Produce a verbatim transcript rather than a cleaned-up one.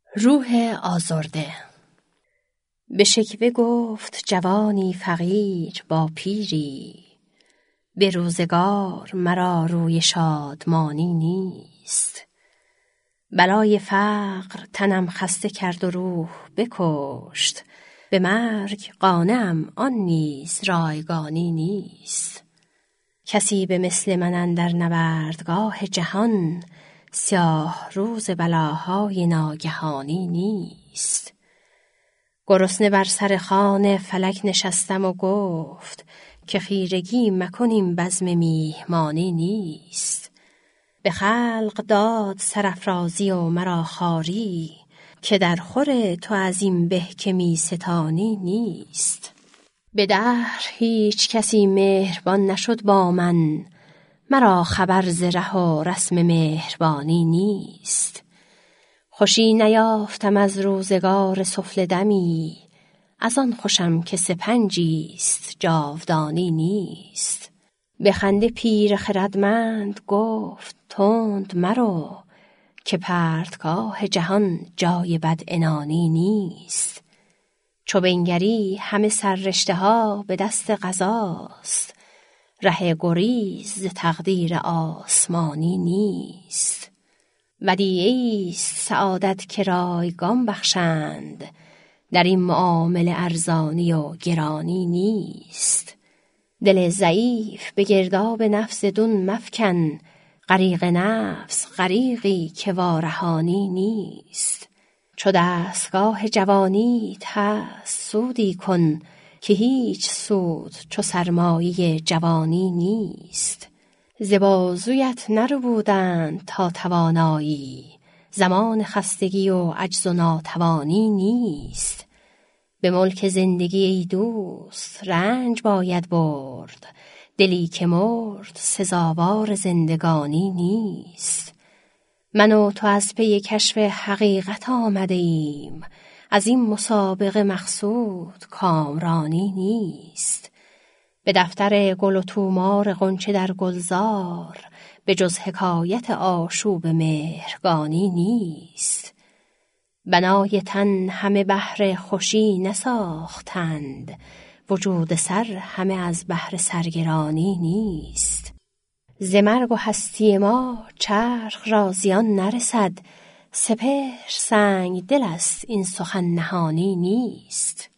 روح آزرده. به شکوه گفت جوانی فقیر با پیری، به روزگار مرا روی شادمانی نیست. بلای فقر تنم خسته کرد و روح بکشت، به مرگ قانعم آن نیز رایگانی نیست. کسی به مثل من اندر نوردگاه جهان، سیاه روز بلاهای ناگهانی نیست. گرسنه بر سر خوان فلک نشستم و گفت که خیرگی مکنیم بزم میهمانی نیست. به خلق داد سرافرازی و مرا خواری، که در خور تو از این به که می ستانی نیست. به دهر هیچ کسی مهربان نشد با من، مرا خبر ز ره و رسم مهربانی نیست. خوشی نیافتم از روزگار سفله دمی، از آن خوشم که سپنجیست جاودانی نیست. به خنده پیر خردمند گفت تند مرو، که پرتگاه جهان جای بدعنانی نیست. چو بنگری همه سررشته ها به دست قضاست، ره گریز ز تقدیر آسمانی نیست. ودیعیست سعادت که رایگان بخشند، در این معامله ارزانی و گرانی نیست. دل ضعیف به گرداب نفس دون مفکن، غریق نفس غریقی که وارهانی نیست. چو دستگاه جوانیت هست سودی کن، که هیچ سود چو سرمایه جوانی نیست. ز بازویت نربودند تا توانایی، زمان خستگی و عجز و ناتوانی نیست. به ملک زندگی ای دوست رنج باید برد، دلی که مرد سزاوار زندگانی نیست. من و تو از پی کشف حقیقت آمده ایم، از این مسابقه مقصود کامرانی نیست. به دفتر گل و طومار غنچه در گلزار، به جز حکایت آشوب مهرگانی نیست. بنای تن همه بهر خوشی نساختند، وجود سر همه از بهر سرگرانی نیست. ز مرگ و هستی ما چرخ را زیان نرسد، سپهر سنگ دل است این سخن نهانی نیست.